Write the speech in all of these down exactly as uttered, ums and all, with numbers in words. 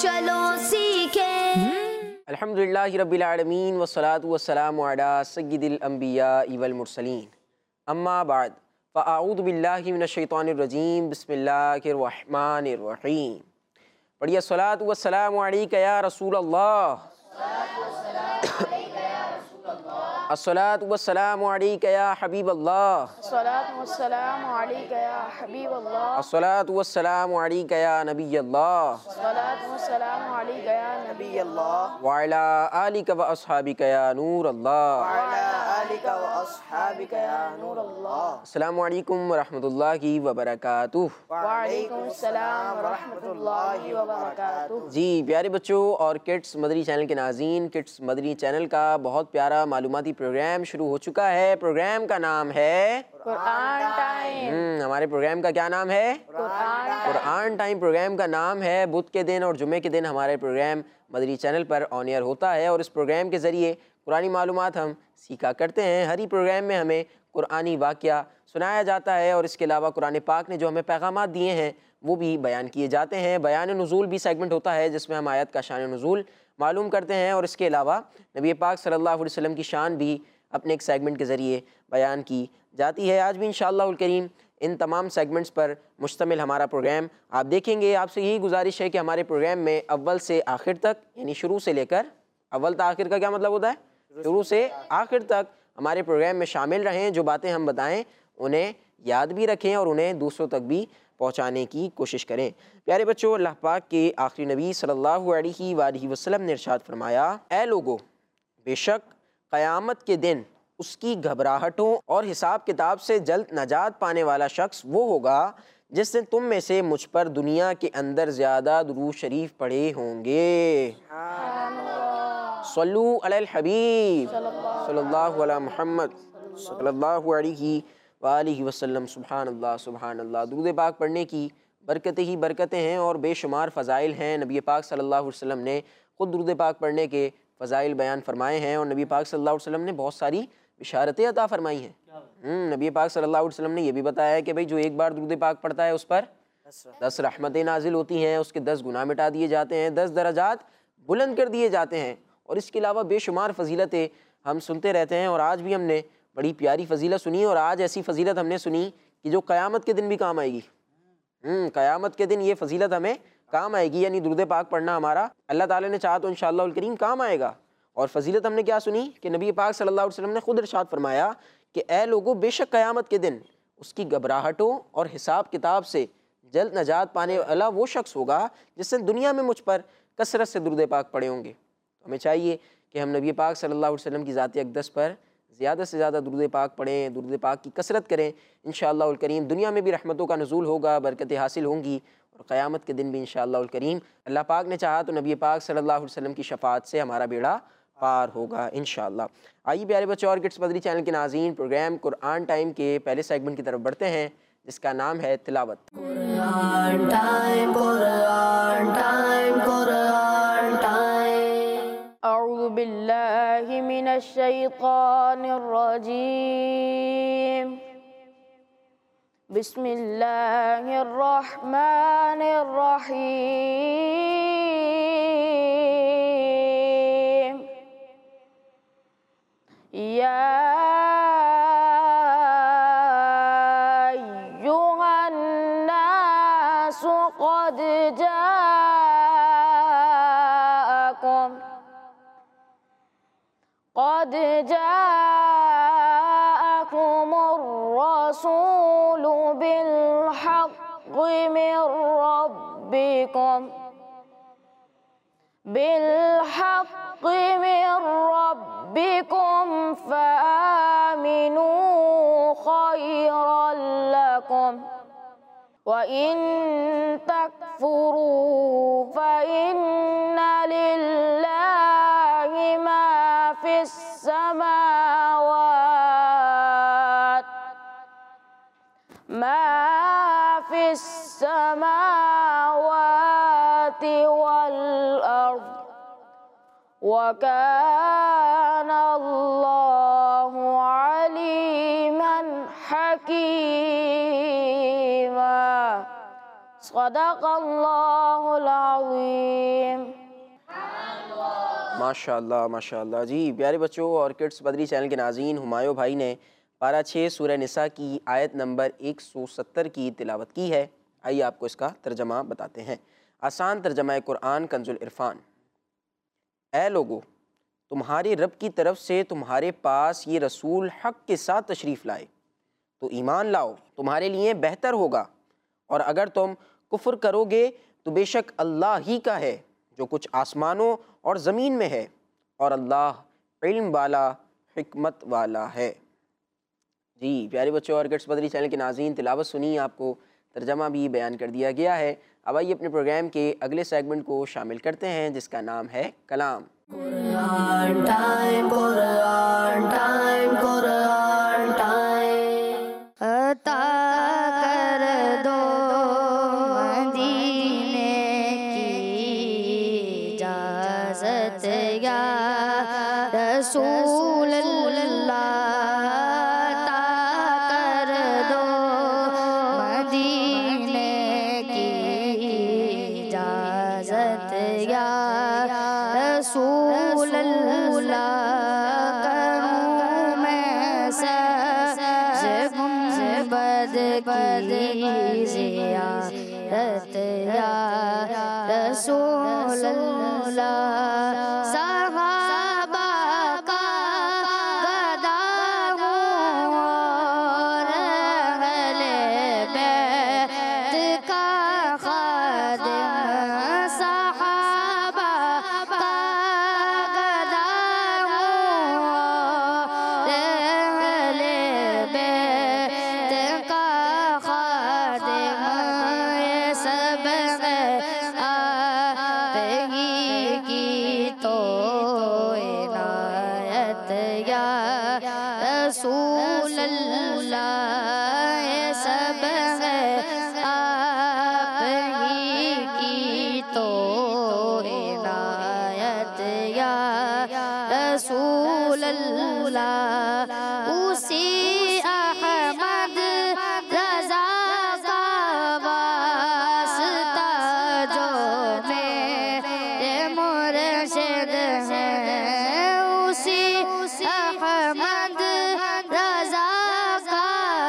चलो सीखें। अल्हम्दुलिल्लाह रब्बिल आलमीन वस्सलातु वस्सलामु अला सय्यिदिल अंबिया वल मुरसलीन अम्मा बाद फ़अऊज़ु बिल्लाहि मिनश शैतानिर रजीम बिस्मिल्लाहिर रहमानिर रहीम। पढ़िए अस्सलातु वस्सलामु अलैका या रसूल अल्लाह, अस्सलातु वस्सलामु अलैका या हबीब अल्लाह, अस्सलातु वस्सलामु अलैका या हबीब अल्लाह, अस्सलातु वस्सलामु अलैका या नबी अल्लाह, अस्सलातु वस्सलामु अलैका या नबी अल्लाह, व अला आलिका व अस्हाबिका या नूर अल्लाह। व अला आलिका व अस्हाबिका या नूर अल्लाह। अस्सलामु अलैकुम व रहमतुल्लाहि व बरकातुहू। व अलैकुम अस्सलाम व रहमतुल्लाहि व बरकातुहू। जी प्यारे बच्चों और किड्स मदरी चैनल के नाज़रीन, किड्स मदरी चैनल का बहुत प्यारा मालूमाती प्रोग्राम शुरू हो चुका है। प्रोग्राम का नाम है कुरान टाइम। हम्म हमारे प्रोग्राम का क्या नाम है? कुरान कुरान टाइम प्रोग्राम का नाम है। बुध के दिन और जुमे के दिन हमारे प्रोग्राम मदरी चैनल पर ऑन एयर होता है और इस प्रोग्राम के ज़रिए कुरानी मालूमात हम सीखा करते हैं। हर ही प्रोग्राम में हमें कुरानी वाक़या सुनाया जाता है और इसके अलावा कुरान पाक ने जो हमें पैगामात दिए हैं वो भी बयान किए जाते हैं। बयान नुज़ूल भी सेगमेंट होता है जिसमें हम आयत का शान नुज़ूल मालूम करते हैं और इसके अलावा नबी पाक सल्लल्लाहु अलैहि वसल्लम की शान भी अपने एक सेगमेंट के ज़रिए बयान की जाती है। आज भी इंशाअल्लाह करीम इन तमाम सेगमेंट्स पर मुश्तमिल हमारा प्रोग्राम आप देखेंगे। आपसे यही गुजारिश है कि हमारे प्रोग्राम में अव्वल से आखिर तक, यानी शुरू से लेकर अव्वल तक, आखिर का क्या मतलब होता है? शुरू से आखिर तक हमारे प्रोग्राम में शामिल रहें। जो बातें हम बताएं उन्हें याद भी रखें और उन्हें दूसरों तक भी पहुँचाने की कोशिश करें। प्यारे बच्चों, अल्लाह पाक के आखिरी नबी सल्लल्लाहु अलैहि वसल्लम ने इरशाद फरमाया, ऐ लोगो, बेशक क़यामत के दिन उसकी घबराहटों और हिसाब किताब से जल्द नजात पाने वाला शख्स वो होगा जिसने तुम में से मुझ पर दुनिया के अंदर ज़्यादा दुरूद शरीफ पढ़े होंगे। सल्लू अलल हबीब सल्लल्लाहु अला मुहम्मद सल्लल्लाहु अलैहि वालिहि वसल्लम। सुभान अल्लाह सुभान अल्लाह। दुरूद पाक पढ़ने की बरकतें ही बरकतें हैं और बेशुमार फ़ज़ाइल हैं। नबी पाक सल्लल्लाहु अलैहि वसल्लम ने ख़ुद दुरूद पाक पढ़ने के फ़ज़ाइल बयान फरमाए हैं और नबी पाक सल्लल्लाहु अलैहि वसल्लम ने बहुत सारी बिशारतें अता फरमाई हैं। नबी पाक सल्लल्लाहु अलैहि वसल्लम ने यह भी बताया है कि भाई जो एक बार दुरूद पाक पढ़ता है उस पर दस रहमतें नाजिल होती हैं, उसके दस गुनाह मिटा दिए जाते हैं, दस दर्जात बुलंद कर दिए जाते हैं और इसके अलावा बेशुमार फ़जीलतें हम सुनते रहते हैं। और आज भी हमने बड़ी प्यारी फ़जीलत सुनी और आज ऐसी फ़जीलत हमने सुनी कि जो क़यामत के दिन भी काम आएगी। क़यामत के दिन ये फ़जीलत हमें काम आएगी, यानी दुरूद पाक पढ़ना हमारा अल्लाह ताला ने चाहा तो इंशाअल्लाह करीम काम आएगा। और फ़जीलत हमने क्या सुनी कि नबी पाक सल्लल्लाहु अलैहि वसल्लम ने खुद इरशाद फरमाया कि ए लोगों, बेशक क़यामत के दिन उसकी घबराहटों और हिसाब किताब से जल्द नजात पाने वाला वो शख्स होगा जिसने दुनिया में मुझ पर कसरत से दुरूद पाक पढ़े होंगे। तो हमें चाहिए कि हम नबी पाक सल्लल्लाहु अलैहि वसल्लम की ज़ात अक़दस पर ज़्यादा से ज़्यादा दुरूद पाक पढ़ें, दुरूद पाक की कसरत करें। इंशाअल्लाह करीम दुनिया में भी रहमतों का नुज़ूल होगा, बरकतें हासिल होंगी और क़यामत के दिन भी इंशाअल्लाह करीम अल्लाह पाक ने चाहा तो नबी पाक सल्लल्लाहु अलैहि वसल्लम की शफ़ाअत से हमारा बेड़ा पार होगा इंशाअल्लाह। आइए प्यारे बच्चों और किड्स मदरी चैनल के नाज़रीन, प्रोग्राम कुरान टाइम के पहले सेगमेंट की तरफ बढ़ते हैं जिसका नाम है तिलावत। Quran time, Quran time, Quran time. अऊज़ु बिल्लाहि मिनश शैतानिर रजीम। बिस्मिल्लाहिर रहमानिर रहीम। या अय्युहन नासु क़द जाअकुम क़द जाअकुमुर रसूलु बिल हक़्क़ि मिर रब्बिकुम बिल हक़्क़ि मिर रब्बिकुम फ़आमिनू ख़ैरन लकुम व इन तकफ़ुरू फ़इन्ना लिल्लाहि मा फ़िस समावात मा फ़िस समावाति वल अर्द व काना अल्लाहु अलीमन हकीमा। सदक़ल्लाहुल अज़ीम। ماشاء اللہ ماشاء اللہ جی پیارے بچوں اور کڈس بدری چینل کے ناظرین، ہمایوں بھائی نے پارہ چھ سورہ نساء کی آیت نمبر ایک سو ستر کی تلاوت کی ہے۔ آئیے آپ کو اس کا ترجمہ بتاتے ہیں۔ آسان ترجمہ قرآن کنز العرفان۔ اے لوگو، تمہارے رب کی طرف سے تمہارے پاس یہ رسول حق کے ساتھ تشریف لائے تو ایمان لاؤ، تمہارے لیے بہتر ہوگا، اور اگر تم کفر کرو گے تو بے شک اللہ ہی کا ہے جو کچھ آسمانوں اور زمین میں ہے، اور اللہ علم والا حکمت والا ہے۔ جی پیارے بچوں اور کڈس بدری چینل کے ناظرین، تلاوت سنی، آپ کو ترجمہ بھی بیان کر دیا گیا ہے۔ اب آئیے اپنے پروگرام کے اگلے سیگمنٹ کو شامل کرتے ہیں جس کا نام ہے کلام۔ Quran time, Quran time, Quran time. عطا کر دو مدینے کی اجازت یا رسول اللہ، عطا کر دو مدینے کی اجازت یا رسول اللہ، کروں میں سبز گنبد کی زیارت یا رسول اللہ، صحابہ کا گدا ہوں اور اہل بیت کا خادم، صحابہ کا گدا ہوں اور اہل بیت کا خادم، یہ سب آپ ہی کی تو عنایت یا رسول اللہ، یہ سب آپ ہی کی تو عنایت یا رسول اللہ، اسی احمد رضا کا واسطہ جو میرے مرشد ہیں، اسی احمد رضا کا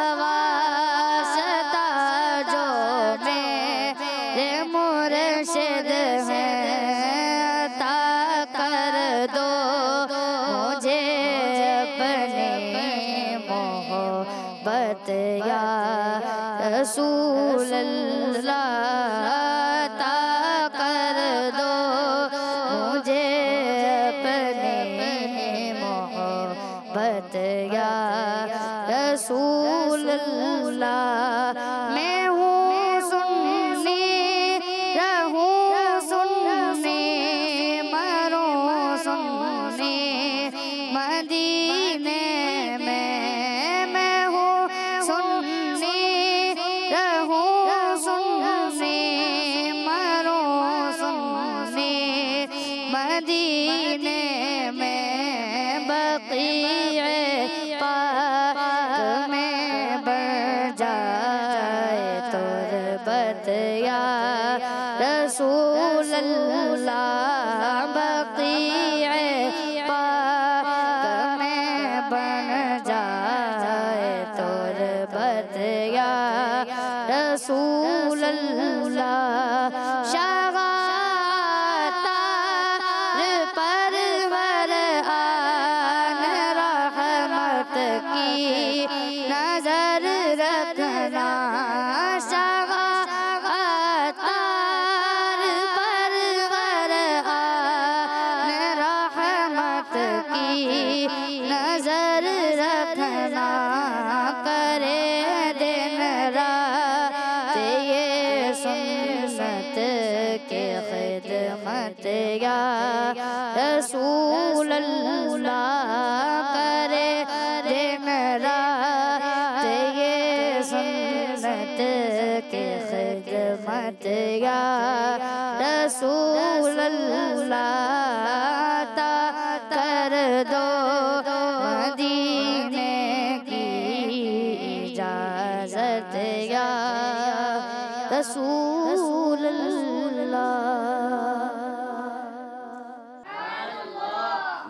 واسطہ جو میرے مرشد ہیں، عطا کر دو مجھے اپنی محبت یا رسول اللہ، عطا کر دو مجھے اپنی محبت یا رسول اللہ، میں ہوں سنی رہوں سنی مروں سنی مدینے میں، میں ہوں سنی رہوں سنی مروں سنی مدینے میں، بقیع پاک میں بن جائے تربت یا رسول اللہ، بقیع پاک میں بن جائے تربت یا رسول اللہ، شاہ تار پرور آن رحمت کی نظر رکھنا، شاہ تار پرور آن رحمت کی نظر رکھنا، کرے دن رات یہ سنت کے خدمت یا رسول اللہ، کرے دن رات یہ سنت کے خدمت یا رسول اللہ، عطا کر دو مدینے کی اجازت یا رسول اللہ۔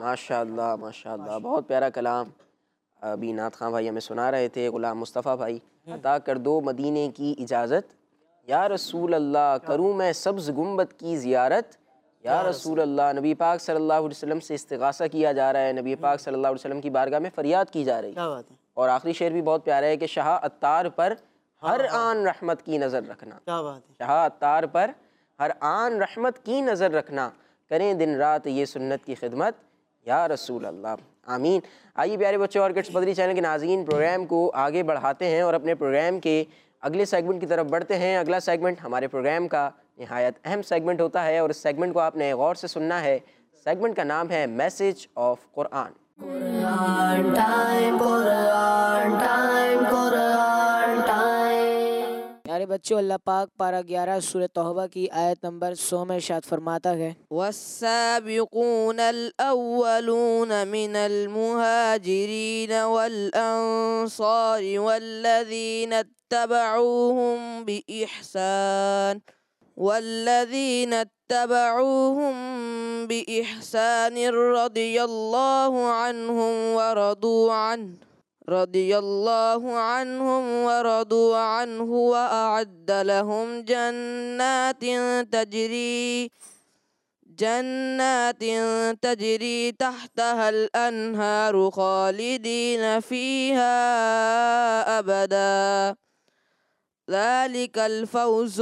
ماشاء اللہ ماشاء اللہ، بہت پیارا کلام ابھی نعت خان بھائی ہمیں سنا رہے تھے، غلام مصطفیٰ بھائی۔ عطا کر دو مدینے کی اجازت یا رسول اللہ، کروں میں سبز گنبد کی زیارت یا رسول اللہ۔ نبی پاک صلی اللہ علیہ وسلم سے استغاثہ کیا جا رہا ہے، نبی پاک صلی اللہ علیہ وسلم کی بارگاہ میں فریاد کی جا رہی ہے۔ کیا بات ہے، اور آخری شعر بھی بہت پیارا ہے کہ شاہ عطار پر ہر آن رحمت کی نظر رکھنا، کیا بات ہے، شاہ عطار پر ہر آن رحمت کی نظر رکھنا، کریں دن رات یہ سنت کی خدمت یا رسول اللہ، آمین۔ آئیے پیارے بچوں اور کٹس بدری چینل کے ناظرین، پروگرام کو آگے بڑھاتے ہیں اور اپنے پروگرام کے اگلے سیگمنٹ کی طرف بڑھتے ہیں۔ اگلا سیگمنٹ ہمارے پروگرام کا نہایت اہم سیگمنٹ ہوتا ہے اور اس سیگمنٹ کو آپ نے غور سے سننا ہے۔ سیگمنٹ کا نام ہے message of Quran. Quran time, Quran time, Quran time. پیارے بچوں، اللہ پاک پارہ گیارہ سورہ توبہ کی آیت نمبر سو میں ارشاد فرماتا ہے، والسابقون الأولون من المهاجرين والأنصار والذين اتبعوهم بإحسان والذين اتبعوهم بإحسان رضي الله عنهم ورضوا عنه رضي الله عنهم ورضوا عنه وأعد لهم جنات تجري جنات تجري تحتها الأنهار خالدين فيها أبدا ذلك الفوز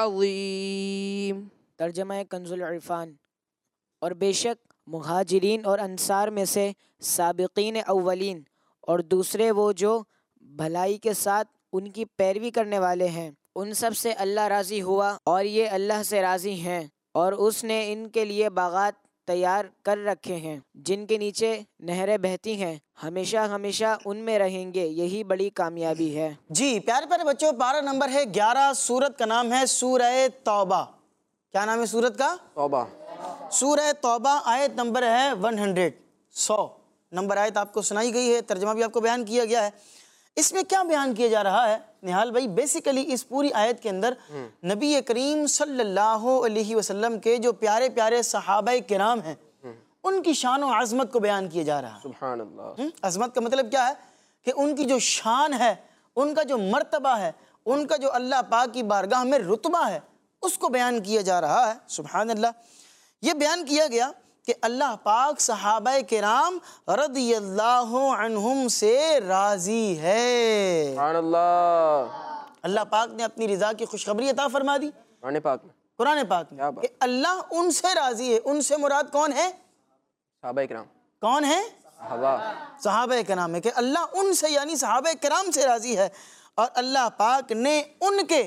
العظيم۔ ترجمہ کنز العرفان۔ اور بے شک مہاجرین اور انصار میں سے سابقین اولین اور دوسرے وہ جو بھلائی کے ساتھ ان کی پیروی کرنے والے ہیں، ان سب سے اللہ راضی ہوا اور یہ اللہ سے راضی ہیں، اور اس نے ان کے لیے باغات تیار کر رکھے ہیں جن کے نیچے نہریں بہتی ہیں، ہمیشہ ہمیشہ ان میں رہیں گے، یہی بڑی کامیابی ہے۔ جی پیارے پیارے بچوں، پارہ نمبر ہے گیارہ، سورت کا نام ہے سورہ توبہ۔ کیا نام ہے سورت کا؟ توبہ۔ سورہ توبہ، آیت نمبر ہے سو، سو نمبر آیت آپ کو سنائی گئی ہے، ترجمہ بھی آپ کو بیان کیا گیا ہے۔ اس میں کیا بیان کیا جا رہا ہے نہال بھائی؟ بیسیکلی اس پوری آیت کے اندر نبی کریم صلی اللہ علیہ وسلم کے جو پیارے پیارے صحابہ کرام ہیں ان کی شان و عظمت کو بیان کیا جا رہا ہے۔ سبحان اللہ۔ عظمت کا مطلب کیا ہے؟ کہ ان کی جو شان ہے، ان کا جو مرتبہ ہے، ان کا جو اللہ پاک کی بارگاہ میں رتبہ ہے، اس کو بیان کیا جا رہا ہے۔ سبحان اللہ۔ یہ بیان کیا گیا کہ اللہ پاک صحابہ کرام رضی اللہ عنہم سے راضی ہے۔ سبحان اللہ۔ اللہ پاک نے اپنی رضا کی خوشخبری عطا فرما دی قرآن پاک میں، قرآن پاک میں کہ اللہ ان سے راضی ہے۔ ان سے مراد کون ہے؟ صحابہ کرام۔ کون ہے؟ صحابہ صحابہ کرام ہے، کہ اللہ ان سے یعنی صحابہ کرام سے راضی ہے، اور اللہ پاک نے ان کے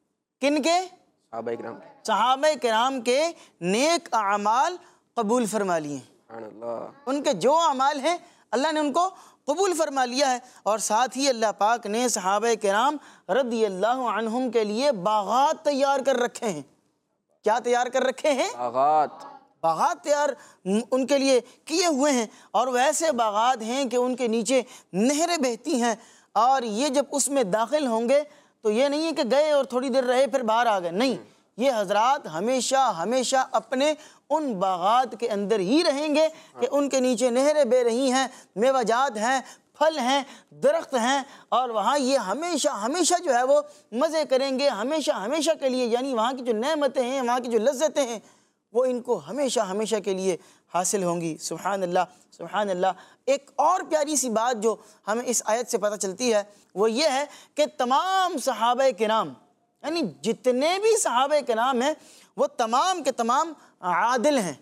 کن کے صحابہ کرام۔ صحابہ کرام کے نیک اعمال قبول فرما لیے ہیں۔ سبحان اللہ۔ ان کے جو اعمال ہیں اللہ نے ان کو قبول فرما لیا ہے، اور ساتھ ہی اللہ پاک نے صحابہ کرام رضی اللہ عنہم کے لیے باغات تیار کر رکھے ہیں۔ کیا تیار کر رکھے ہیں؟ باغات۔ باغات تیار ان کے لیے کیے ہوئے ہیں، اور ویسے باغات ہیں کہ ان کے نیچے نہریں بہتی ہیں، اور یہ جب اس میں داخل ہوں گے تو یہ نہیں ہے کہ گئے اور تھوڑی دیر رہے پھر باہر آ گئے، نہیں، یہ حضرات ہمیشہ ہمیشہ اپنے ان باغات کے اندر ہی رہیں گے کہ ان کے نیچے نہریں بہ رہی ہیں، میوہ جات ہیں، پھل ہیں، درخت ہیں، اور وہاں یہ ہمیشہ ہمیشہ جو ہے وہ مزے کریں گے، ہمیشہ ہمیشہ کے لیے، یعنی وہاں کی جو نعمتیں ہیں، وہاں کی جو لذتیں ہیں، وہ ان کو ہمیشہ ہمیشہ کے لیے حاصل ہوں گی۔ سبحان اللہ، سبحان اللہ۔ ایک اور پیاری سی بات جو ہمیں اس آیت سے پتہ چلتی ہے وہ یہ ہے کہ تمام صحابہ کرام، یعنی جتنے بھی صحابہ کرام ہیں، وہ تمام کے تمام عادل ہیں۔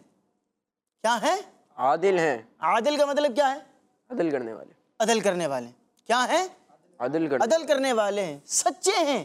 کیا ہیں؟ عادل ہیں۔ عادل کا مطلب کیا ہے؟ عدل کرنے والے۔ عدل کرنے والے۔ کیا ہیں؟ عدل کرنے عدل کرنے والے ہیں، سچے ہیں،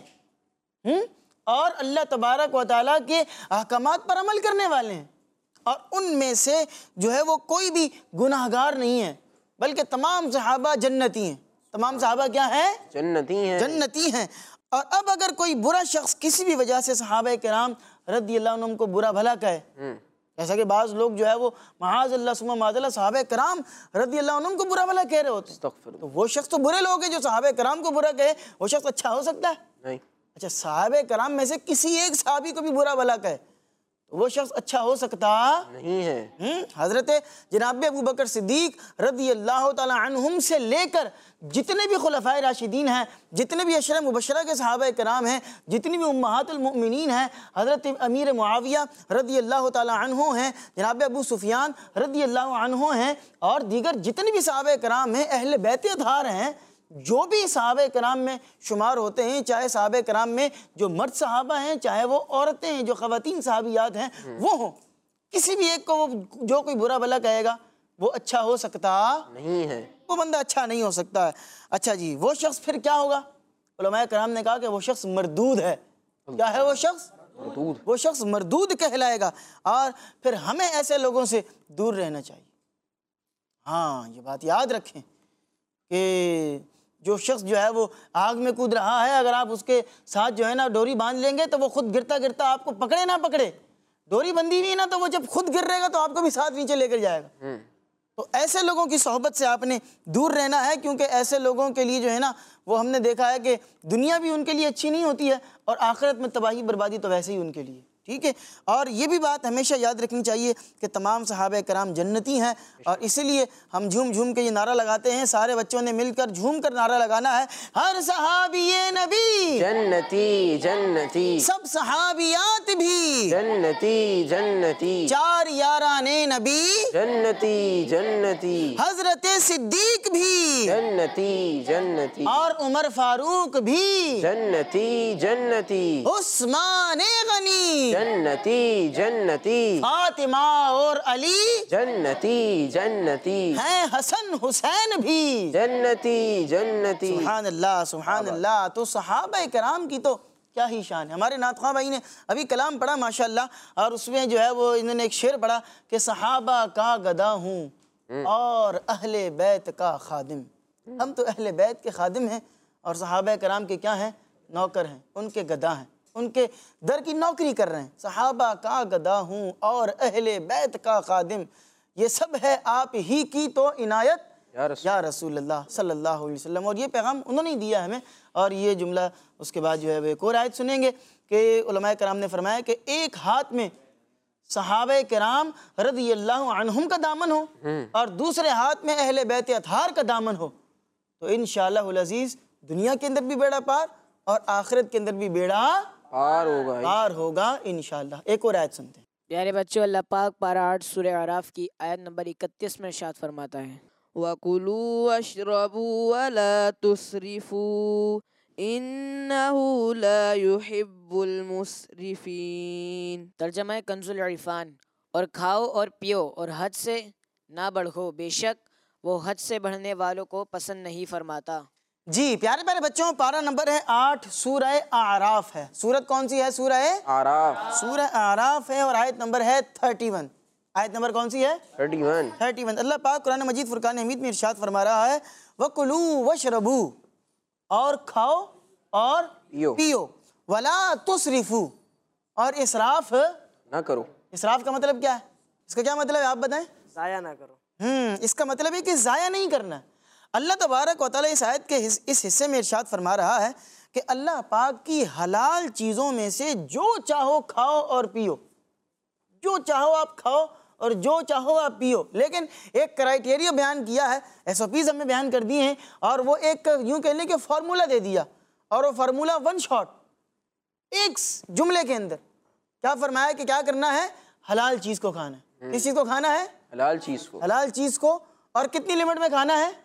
ہم اور اللہ تبارک و تعالیٰ کے احکامات پر عمل کرنے والے ہیں، اور ان میں سے جو ہے وہ کوئی بھی گناہگار نہیں ہے، بلکہ تمام صحابہ جنتی ہیں۔ تمام صحابہ کیا ہیں؟ جنتی ہیں۔ جنتی ہیں۔ اور اب اگر کوئی برا شخص کسی بھی وجہ سے صحابہ کرام رضی اللہ عنہم کو برا بھلا کہے، جیسا کہ بعض لوگ جو ہے وہ معاذ اللہ ثم معاذ اللہ صحابہ کرام رضی اللہ عنہم کو برا بھلا کہہ رہے ہوتے ہیں، تو وہ شخص تو برے لوگ ہیں جو صحابہ کرام کو برا کہے، وہ شخص اچھا ہو سکتا ہے؟ نہیں۔ اچھا، صحابہ کرام میں سے کسی ایک صحابی کو بھی برا بھلا کہے وہ شخص اچھا ہو سکتا نہیں ہے۔ ہم، حضرت جناب ابو بکر صدیق رضی اللہ تعالی عنہم سے لے کر جتنے بھی خلفائے راشدین ہیں، جتنے بھی عشرہ مبشرہ کے صحابہ کرام ہیں، جتنی بھی امہات المؤمنین ہیں، حضرت امیر معاویہ رضی اللہ تعالی عنہ ہیں، جناب ابو سفیان رضی اللہ عنہ ہیں، اور دیگر جتنے بھی صحابہ کرام ہیں، اہل بیت اطہار ہیں، جو بھی صحابہ کرام میں شمار ہوتے ہیں، چاہے صحابہ کرام میں جو مرد صحابہ ہیں، چاہے وہ عورتیں ہیں، جو خواتین صحابیات ہیں وہ ہوں، کسی بھی ایک کو وہ جو کوئی برا بھلا کہے گا وہ اچھا ہو سکتا نہیں ہے، وہ بندہ اچھا نہیں ہو سکتا ہے۔ اچھا جی، وہ شخص پھر کیا ہوگا؟ علماء کرام نے کہا کہ وہ شخص مردود ہے۔ کیا ہے وہ شخص؟ مردود۔ وہ شخص مردود کہلائے گا، اور پھر ہمیں ایسے لوگوں سے دور رہنا چاہیے۔ ہاں، یہ بات یاد رکھیں کہ جو شخص جو ہے وہ آگ میں کود رہا ہے، اگر آپ اس کے ساتھ جو ہے نا ڈوری باندھ لیں گے تو وہ خود گرتا گرتا آپ کو پکڑے نہ پکڑے، ڈوری بندی ہوئی نا تو وہ جب خود گر رہے گا تو آپ کو بھی ساتھ نیچے لے کر جائے گا۔ تو ایسے لوگوں کی صحبت سے آپ نے دور رہنا ہے، کیونکہ ایسے لوگوں کے لیے جو ہے نا وہ ہم نے دیکھا ہے کہ دنیا بھی ان کے لیے اچھی نہیں ہوتی ہے، اور آخرت میں تباہی بربادی تو ویسے ہی ان کے لیے، ٹھیک ہے۔ اور یہ بھی بات ہمیشہ یاد رکھنی چاہیے کہ تمام صحابہ کرام جنتی ہیں، اور اسی لیے ہم جھوم جھوم کے یہ نعرہ لگاتے ہیں، سارے بچوں نے مل کر جھوم کر نعرہ لگانا ہے، ہر صحابی نبی جنتی جنتی، سب صحابیات بھی جنتی جنتی، چار یاران نبی جنتی جنتی، حضرت صدیق بھی جنتی جنتی، اور عمر فاروق بھی، جنتی جنتی، عثمان غنی، جنتی جنتی، فاطمہ اور علی جنتی جنتی، ہیں، حسن حسین بھی جنتی جنتی۔ سبحان اللہ سبحان اللہ۔ تو صحابہ کرام کی تو کیا ہی شان ہے۔ ہمارے نعت خواہ بھائی نے ابھی کلام پڑھا ماشاءاللہ، اور اس میں جو ہے وہ انہوں نے ایک شعر پڑھا کہ صحابہ کا گدا ہوں اور اہل بیت کا خادم۔ ہم تو اہل بیت کے خادم ہیں، اور صحابہ کرام کے کیا ہیں؟ نوکر ہیں، ان کے گدا ہیں، ان کے در کی نوکری کر رہے ہیں۔ صحابہ کا گدا ہوں اور اہل بیت کا خادم، یہ سب ہے آپ ہی کی تو عنایت یا رسول یا رسول اللہ صلی اللہ علیہ وسلم۔ اور یہ پیغام انہوں نے دیا ہمیں، اور یہ جملہ اس کے بعد جو ہے وہ ایک اور آیت سنیں گے کہ علماء کرام نے فرمایا کہ ایک ہاتھ میں صحابہ کرام رضی اللہ عنہم کا دامن ہو، اور دوسرے ہاتھ میں اہل بیت اطہار کا دامن ہو، تو انشاءاللہ العزیز دنیا کے اندر بھی بیڑا پار اور آخرت کے اندر بھی بیڑا پار ہوگا۔ پار ہوگا انشاءاللہ۔ ایک اور آیت سنتے ہیں۔ پیارے بچوں، اللہ پاک پارہ آٹھ سورہ اعراف کی آیت نمبر اکتیس میں ارشاد فرماتا ہے، وَكُلُوا وَاشْرَبُوا وَلَا تُسْرِفُوا إِنَّهُ لَا يُحِبُّ الْمُسْرِفِينَ۔ ترجمہ کنز العرفان، اور کھاؤ اور پیو اور حد سے نہ بڑھو، بے شک وہ حد سے بڑھنے والوں کو پسند نہیں فرماتا۔ جی پیارے پیارے بچوں، پارہ نمبر ہے آٹھ، سورہ اعراف ہے۔ سورت کون سی ہے؟ سورہ آراف، سورہ اعراف ہے، اور آیت نمبر ہے تھرٹی ون۔ آیت نمبر کون سی ہے؟ Thirty one. Thirty one. Allah پاک قرآن مجید فرقان حمید میں ارشاد فرما رہا ہے، وَكُلُوا وَاشْرَبُوا، اور کھاؤ اور پیو پیو، وَلَا تُسْرِفُوا، اور اسراف نہ کرو۔ اسراف کا مطلب کیا ہے؟ اس کا کیا مطلب ہے آپ بتائیں؟ ضائع نہ کرو۔ ہم اس کا مطلب ہے کہ ضائع نہیں کرنا۔ اللہ تبارک و تعالیٰ اس آیت کے اس حصے میں ارشاد فرما رہا ہے کہ اللہ پاک کی حلال چیزوں میں سے جو چاہو کھاؤ اور پیو، جو چاہو آپ کھاؤ اور جو چاہو آپ پیو، لیکن ایک کرائیٹیریا بیان کیا ہے، ایس او پیز ہم نے بیان کر دیے ہیں، اور وہ ایک یوں کہہ لیں کہ فارمولہ دے دیا، اور وہ فارمولہ ون شاٹ، ایک جملے کے اندر کیا فرمایا کہ کیا کرنا ہے؟ حلال چیز کو کھانا ہے۔ کس چیز کو کھانا ہے؟ حلال چیز کو، حلال چیز کو، اور کتنی لمٹ میں کھانا ہے؟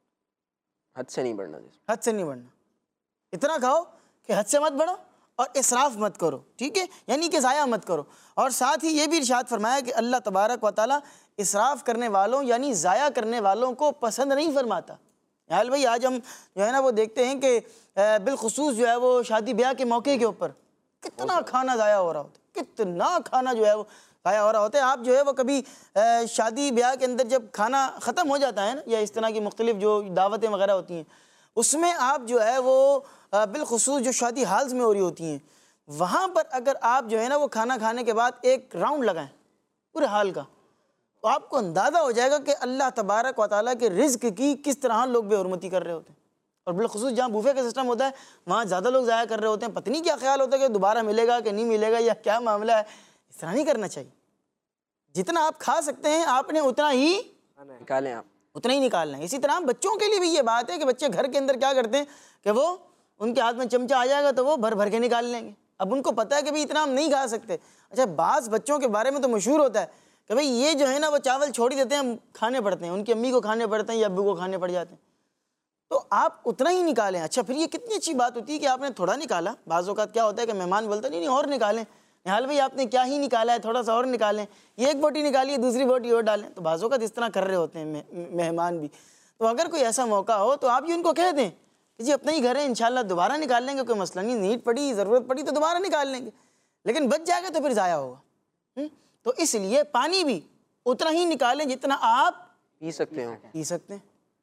حد سے نہیں بڑھنا۔ حد سے نہیں بڑھنا، اتنا کھاؤ کہ حد سے مت بڑھو اور اسراف مت کرو، ٹھیک ہے، یعنی کہ ضائع مت کرو۔ اور ساتھ ہی یہ بھی ارشاد فرمایا کہ اللہ تبارک و تعالیٰ اسراف کرنے والوں یعنی ضائع کرنے والوں کو پسند نہیں فرماتا۔ یال بھائی آج ہم جو ہے نا وہ دیکھتے ہیں کہ بالخصوص جو ہے وہ شادی بیاہ کے موقع کے اوپر کتنا کھانا ضائع ہو رہا ہوتا ہے، کتنا کھانا جو ہے وہ ضائع ہو رہا ہوتا ہے۔ آپ جو ہے وہ کبھی شادی بیاہ کے اندر جب کھانا ختم ہو جاتا ہے نا، یا اس طرح کی مختلف جو دعوتیں وغیرہ ہوتی ہیں، اس میں آپ جو ہے وہ بالخصوص جو شادی ہالز میں ہو رہی ہوتی ہیں، وہاں پر اگر آپ جو ہے نا وہ کھانا کھانے کے بعد ایک راؤنڈ لگائیں پورے ہال کا، تو آپ کو اندازہ ہو جائے گا کہ اللہ تبارک و تعالیٰ کے رزق کی کس طرح لوگ بے حرمتی کر رہے ہوتے ہیں۔ اور بالخصوص جہاں بوفے کا سسٹم ہوتا ہے وہاں زیادہ لوگ ضائع کر رہے ہوتے ہیں، پتہ نہیں کیا خیال ہوتا ہے کہ دوبارہ ملے گا کہ نہیں ملے گا یا کیا معاملہ ہے۔ اس طرح نہیں کرنا چاہیے. جتنا آپ کھا سکتے ہیں آپ نے اتنا ہی نکالیں آپ. اتنا ہی نکالنا ہے. اسی طرح بچوں کے لیے بھی یہ بات ہے کہ بچے گھر کے اندر کیا کرتے ہیں کہ وہ ان کے ہاتھ میں چمچہ آ جائے گا تو وہ بھر بھر کے نکال لیں گے. اب ان کو پتہ ہے کہ بھئی اتنا ہم نہیں کھا سکتے. اچھا بعض بچوں کے بارے میں تو مشہور ہوتا ہے کہ بھئی یہ جو ہے نا وہ چاول چھوڑ ہی دیتے ہیں, کھانے پڑتے ہیں, ان کی امی کو کھانے پڑتے ہیں یا ابو کو کھانے پڑ جاتے ہیں. تو آپ اتنا ہی نکالیں. اچھا پھر یہ کتنی اچھی بات ہوتی ہے کہ آپ نے تھوڑا نکالا. بعض اوقات کیا ہوتا ہے کہ مہمان بولتا نہیں نہیں اور نکالیں, نہال بھائی آپ نے کیا ہی نکالا ہے, تھوڑا سا اور نکالیں, یہ ایک بوٹی نکالیے دوسری بوٹی اور ڈالیں. تو بعض اوقات اس طرح کر رہے ہوتے ہیں مہمان بھی. تو اگر کوئی ایسا موقع ہو تو آپ یہ ان کو کہہ دیں کہ جی اپنا ہی گھر ہے, انشاءاللہ دوبارہ نکال لیں گے, کوئی مسئلہ نہیں, نیڈ پڑی ضرورت پڑی تو دوبارہ نکال لیں گے, لیکن بچ جائے گا تو پھر ضائع ہوگا. تو اس لیے پانی بھی اتنا ہی نکالیں جتنا آپ پی سکتے ہوں. پی سکتے ہیں.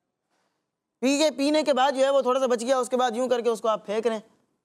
پی کے پینے کے بعد جو ہے وہ تھوڑا سا بچ گیا, اس کے بعد یوں کر کے اس کو آپ پھینک رہے ہیں,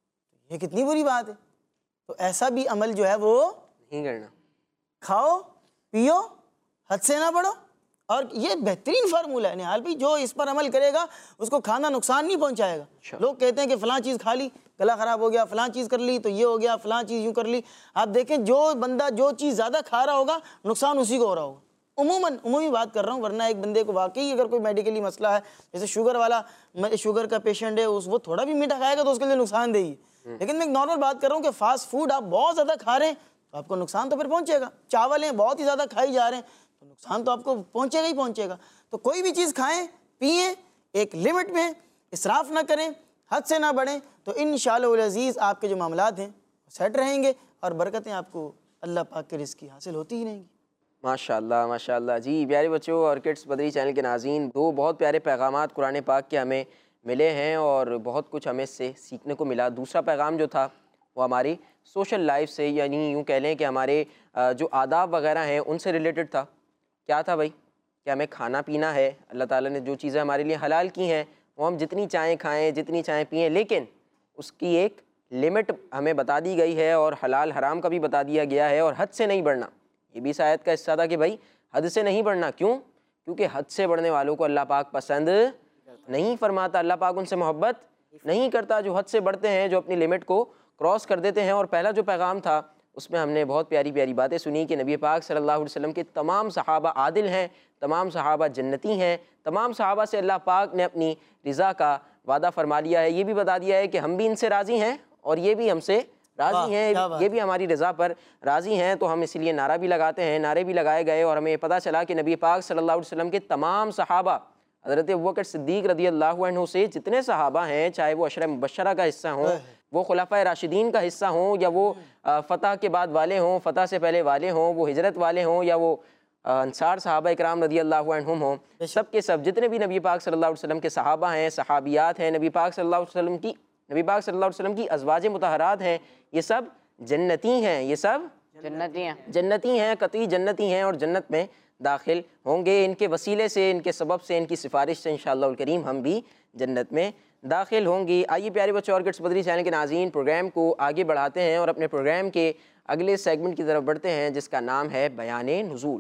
یہ کتنی بری بات ہے. تو ایسا بھی عمل جو ہے وہ نہیں کرنا. کھاؤ پیو, حد سے نہ بڑھو. اور یہ بہترین فارمولہ ہے نہال بھائی, جو اس پر عمل کرے گا اس کو کھانا نقصان نہیں پہنچائے گا. لوگ کہتے ہیں کہ فلاں چیز کھا لی گلا خراب ہو گیا, فلاں چیز کر لی تو یہ ہو گیا, فلاں چیز یوں کر لی. آپ دیکھیں جو بندہ جو چیز زیادہ کھا رہا ہوگا نقصان اسی کو ہو رہا ہوگا. عموماً عمومی بات کر رہا ہوں, ورنہ ایک بندے کو واقعی اگر کوئی میڈیکلی مسئلہ ہے, جیسے شوگر والا, شوگر کا پیشنٹ ہے, اس وہ تھوڑا بھی میٹھا کھائے گا تو اس کے لیے نقصان دہ ہی ہے. لیکن میں ایک نارمل بات کر رہا ہوں کہ فاسٹ فوڈ آپ بہت زیادہ کھا رہے ہیں تو آپ کو نقصان تو پھر پہنچے گا. چاول ہیں بہت ہی زیادہ کھائی جا رہے ہیں تو نقصان تو آپ کو پہنچے گا ہی پہنچے گا. تو کوئی بھی چیز کھائیں پئیں ایک لمٹ میں, اسراف نہ کریں, حد سے نہ بڑھیں, تو انشاءاللہ العزیز آپ کے جو معاملات ہیں سیٹ رہیں گے اور برکتیں آپ کو اللہ پاک کے رزق کی حاصل ہوتی ہی رہیں گی. ماشاءاللہ ماشاءاللہ. جی پیارے بچوں اور کڈس بدری چینل کے ناظرین, دو بہت پیارے پیغامات قرآن پاک کے ہمیں ملے ہیں اور بہت کچھ ہمیں اس سے سیکھنے کو ملا. دوسرا پیغام جو تھا وہ ہماری سوشل لائف سے, یعنی یوں کہہ لیں کہ ہمارے جو آداب وغیرہ ہیں ان سے ریلیٹڈ تھا. کیا تھا بھائی کہ ہمیں کھانا پینا ہے, اللہ تعالیٰ نے جو چیزیں ہمارے لیے حلال کی ہیں وہ ہم جتنی چائیں کھائیں جتنی چائیں پئیں, لیکن اس کی ایک لمٹ ہمیں بتا دی گئی ہے اور حلال حرام کا بھی بتا دیا گیا ہے, اور حد سے نہیں بڑھنا. یہ بھی اس آیت کا حصہ تھا کہ بھائی حد سے نہیں بڑھنا. کیوں؟ کیونکہ حد سے بڑھنے والوں کو اللہ پاک پسند نہیں فرماتا, اللہ پاک ان سے محبت نہیں کرتا. جو حد سے بڑھتے ہیں, جو اپنی لمٹ کو کراس کر دیتے ہیں. اور پہلا جو پیغام تھا اس میں ہم نے بہت پیاری پیاری باتیں سنی کہ نبی پاک صلی اللہ علیہ وسلم کے تمام صحابہ عادل ہیں, تمام صحابہ جنتی ہیں, تمام صحابہ سے اللہ پاک نے اپنی رضا کا وعدہ فرما لیا ہے. یہ بھی بتا دیا ہے کہ ہم بھی ان سے راضی ہیں اور یہ بھی ہم سے راضی ہیں, یہ بھی ہماری رضا پر راضی ہیں. تو ہم اسی لیے نعرہ بھی لگاتے ہیں, نعرے بھی لگائے گئے, اور ہمیں پتہ چلا کہ نبی پاک صلی اللہ علیہ وسلم کے تمام صحابہ, حضرت ابوبکر صدیق رضی اللہ عنہ سے جتنے صحابہ ہیں, چاہے وہ عشرہ مبشرہ کا حصہ ہوں, وہ خلفائے راشدین کا حصہ ہوں, یا وہ فتح کے بعد والے ہوں, فتح سے پہلے والے ہوں, وہ ہجرت والے ہوں, یا وہ انصار صحابہ اکرام رضی اللہ عنہم ہوں, سب کے سب جتنے بھی نبی پاک صلی اللہ علیہ وسلم کے صحابہ ہیں, صحابیات ہیں, نبی پاک صلی اللہ علیہ وسلم کی نبی پاک صلی اللہ علیہ وسلم کی ازواج مطہرات ہیں, یہ سب جنتی ہیں, یہ سب جنتی ہیں جنتی ہیں, قطعی جنتی ہیں, اور جنت میں داخل ہوں گے. ان کے وسیلے سے, ان کے سبب سے, ان کی سفارش سے انشاءاللہ الکریم ہم بھی جنت میں داخل ہوں گی. آئیے پیارے بچوں اور کڈس بدری چینل کے ناظرین, پروگرام کو آگے بڑھاتے ہیں اور اپنے پروگرام کے اگلے سیگمنٹ کی طرف بڑھتے ہیں جس کا نام ہے بیان نزول.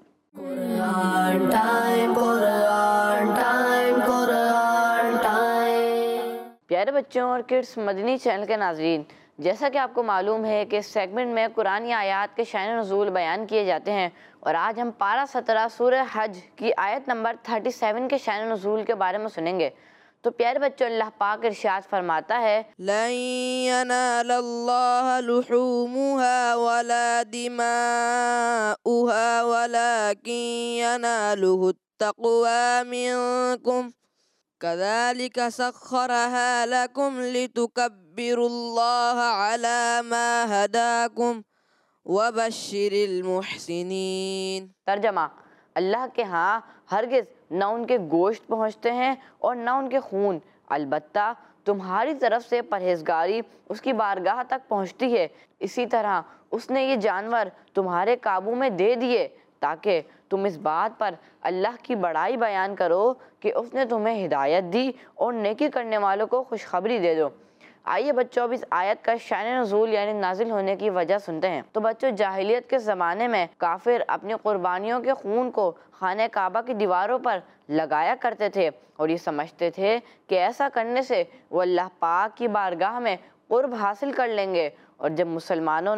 Quran time, Quran time, Quran time. پیارے بچوں اور کڈس مدنی چینل کے ناظرین, جیسا کہ آپ کو معلوم ہے کہ اس سیگمنٹ میں قرآنی آیات کے شان نزول بیان کیے جاتے ہیں, اور آج ہم پارہ سترہ سورہ حج کی آیت نمبر سینتیس کے شان نزول کے بارے میں سنیں گے. تو پیارے بچوں, اللہ پاک ارشاد فرماتا ہے, لن ينال الله لحومها ولا دماؤها ولكن يناله التقوى منكم كذلك سخرها لكم لتكبروا الله على ما هداكم وبشر المحسنين. ترجمہ, اللہ کے ہاں ہرگز نہ ان کے گوشت پہنچتے ہیں اور نہ ان کے خون, البتہ تمہاری طرف سے پرہیزگاری اس کی بارگاہ تک پہنچتی ہے. اسی طرح اس نے یہ جانور تمہارے قابو میں دے دیے تاکہ تم اس بات پر اللہ کی بڑائی بیان کرو کہ اس نے تمہیں ہدایت دی اور نیکی کرنے والوں کو خوشخبری دے دو. آئیے بچوں اب اس آیت کا شان نزول یعنی نازل ہونے کی وجہ سنتے ہیں. تو بچوں, جاہلیت کے زمانے میں کافر اپنی قربانیوں کے خون کو خانہ کعبہ کی دیواروں پر لگایا کرتے تھے اور یہ سمجھتے تھے کہ ایسا کرنے سے وہ اللہ پاک کی بارگاہ میں قرب حاصل کر لیں گے. اور جب مسلمانوں نے